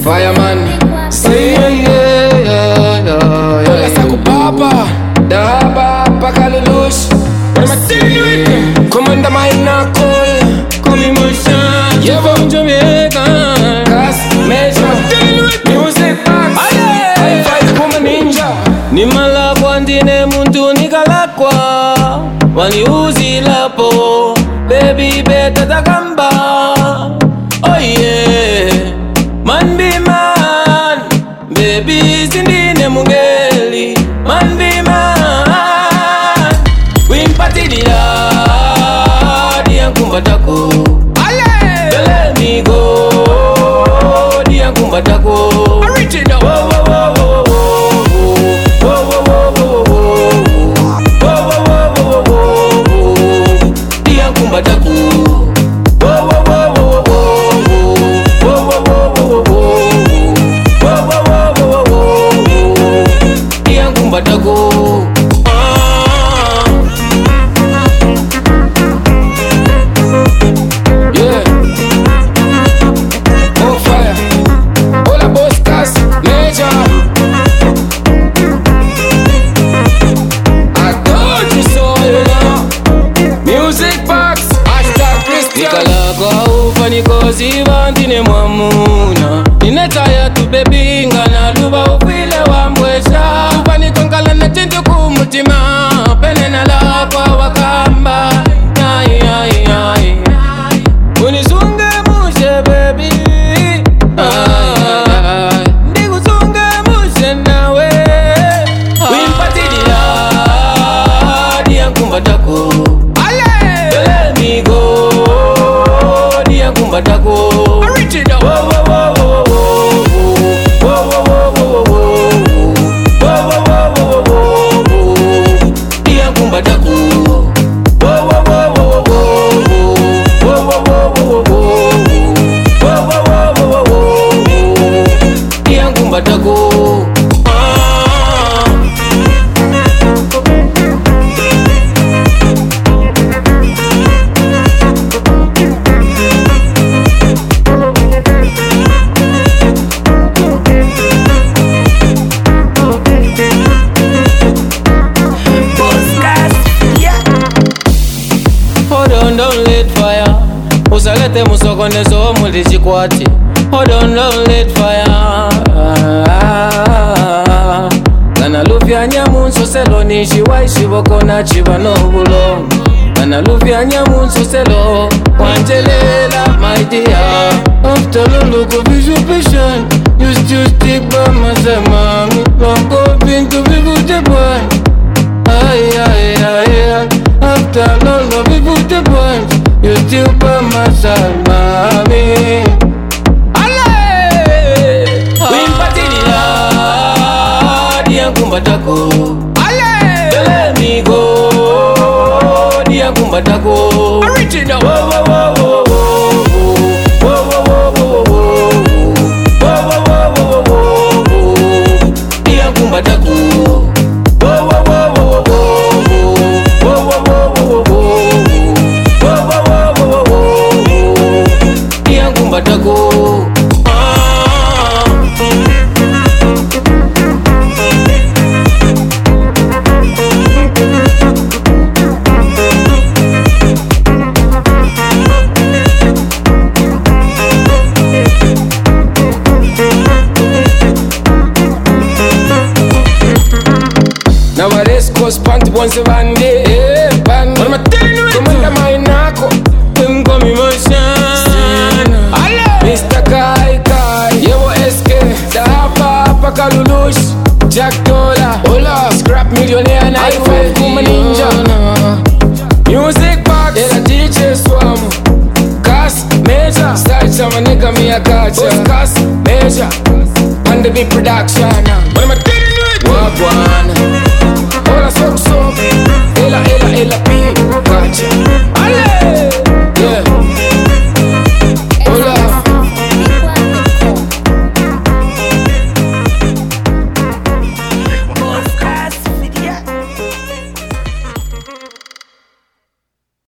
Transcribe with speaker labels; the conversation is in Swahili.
Speaker 1: Fireman. Say yeah. Hola saco papa. Daba pa kalulush. What am I telling you? Commander my knuckle. Call me Mushan. Yeah, from Jamaica. Cast Major. Music box. I fight Puma Ninja.
Speaker 2: Nimalakwa ndine muntu nikalakwa waniuzilapo baby beta takamba. Oh yeah, man be man, baby sindine mungeli. Man be man, wimpatilia diyankumbatako. Let me go, diyankumbatako. Original. Nikoziva ndine mwamuna ninetaya tubebi ngana luba ufile wa mwesha upa nikonkala na tintu kumutima pene na lakwa wakamba unisunge mushe baby ndikusunge mushe nawe wimpatilia diyankumbatako. Let me go diyankumbatako. Original. Diyankumbatako. Diyankumbatako. Don't let fire. Usalete musokonezo mulichikwati. Hold on, don't let fire. Kana lufya nyamunso selo nishiwa ishiboko na chiba no bulo. Kana lufya nyamunso selo wanjelela my dear. After a look of visual vision, you still stick by my side, mommy. I'm going to be good to boy. After all of it put the points, you still by my side, mommy. Wimpatilia diyankumbatako. Let me go diyankumbatako. Original. Diyankumbatako.
Speaker 1: Nowadays cause panty once a one day. What am I telling you? Commander my knuckle.
Speaker 2: Call me Mushan.
Speaker 1: Mr. Kai Yewo SK Daba pa kalulush Jack Dollar Hola Scrap millionaire na I5 Puma Ninja Music box Ela DJ Swam Cast Major Style sama nigga mi akacha Cast Major And the big production. What am I telling you? Wagwan Hola sok sok Ela P Kacha